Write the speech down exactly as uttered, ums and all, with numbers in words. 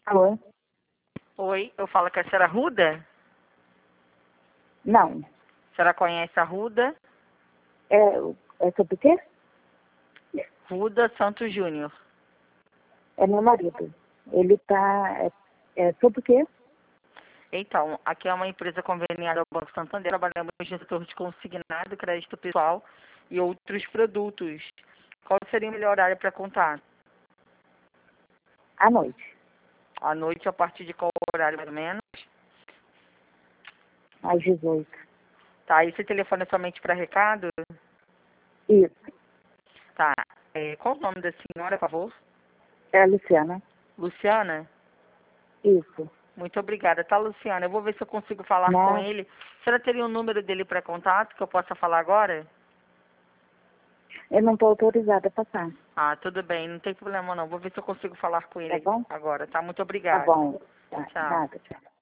Alô? Oi, eu falo com a senhora Ruda? Não. A senhora conhece a Ruda? É, é sobre o quê? Ruda Santos Júnior. É meu marido. Ele tá... É, é sobre o quê? Então, aqui é uma empresa conveniada ao Banco Santander. Trabalhamos no setor de consignado, crédito pessoal e outros produtos. Qual seria o melhor horário para contar? À noite. À noite, a partir de qual horário, mais ou menos? Às dezoito. Tá, esse telefone é somente para recado? Isso. Tá. É, qual o nome da senhora, por favor? É a Luciana. Luciana? Isso. Muito obrigada. Tá, Luciana? Eu vou ver se eu consigo falar com Mas ele. A senhora teria o número dele para contato que eu possa falar agora? eu não estou autorizada a passar. Ah, tudo bem, não tem problema não. Vou ver se eu consigo falar com Tá ele bom? agora, tá? Muito Tá obrigada. bom. Tá. Tchau. Nada, tchau.